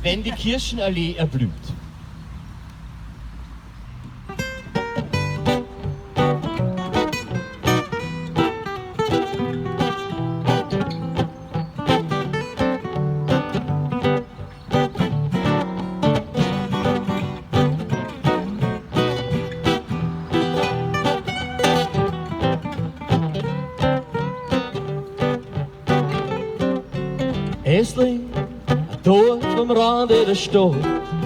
wenn die Kirchenallee erblüht. Esling, dort am Rande der Stadt,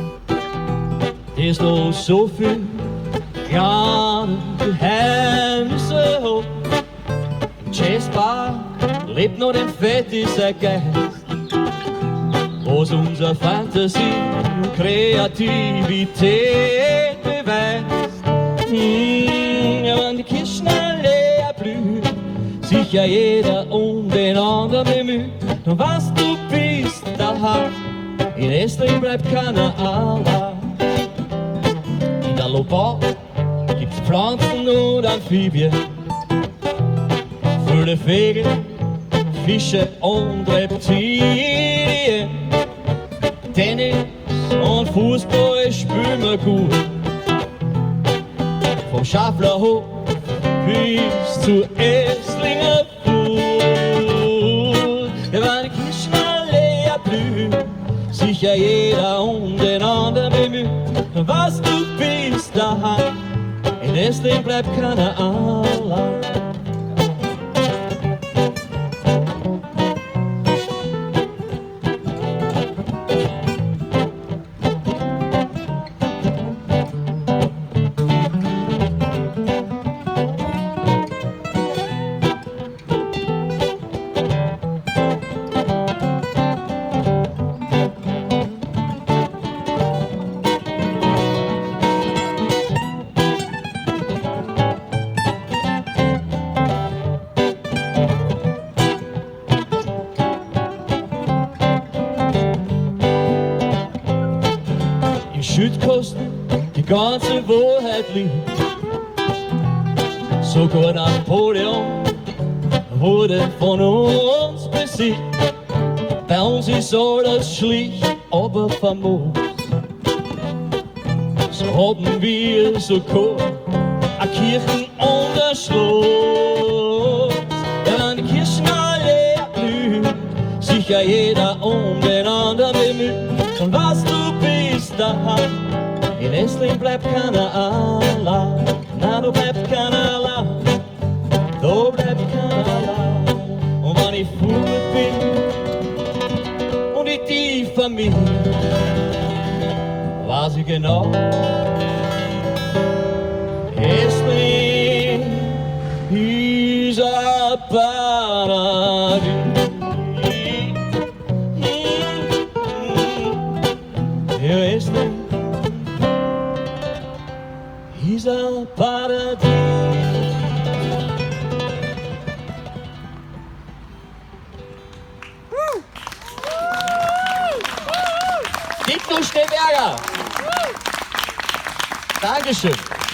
ist noch so viel kleine Geheimnisse hat. Im Jazzbar lebt noch den fettiger Geist, was unsere Fantasie und Kreativität beweist. Wenn die Kirchenallee erblüht, sicher jeder um den anderen bemüht. Und was du bist daheim, in Esling bleibt keiner allein. In der Lobau gibt's Pflanzen und Amphibien, viele Vögel, Fische und Reptilien. Tennis und Fußball spielen wir gut, vom Schafflerhof bis zu Eslinger wenn die Kirchenallee erblüht, sicher jeder um den anderen bemüht. Was du bist daheim, in Esling bleibt keiner allein. Im Schüttkosten die ganze Wahrheit liegt. Sogar Napoleon wurde von uns besiegt. Bei uns ist alles schlicht, aber famos. So haben wir sogar eine Kirchen und ein Schloss. Wenn die Kirchenallee erblüht, sicher jeder um den anderen bemüht. Und was du bist daheim, in Esling bleibt keiner allein. Na, da bleibt keiner allein, da bleibt keiner allein. Und wenn ich fort bin und ich die Familie, weiß ich genau, Esling ist ein Paradies. Ja, Esling ist ein Paradies. Dicko Steberger. Dankeschön.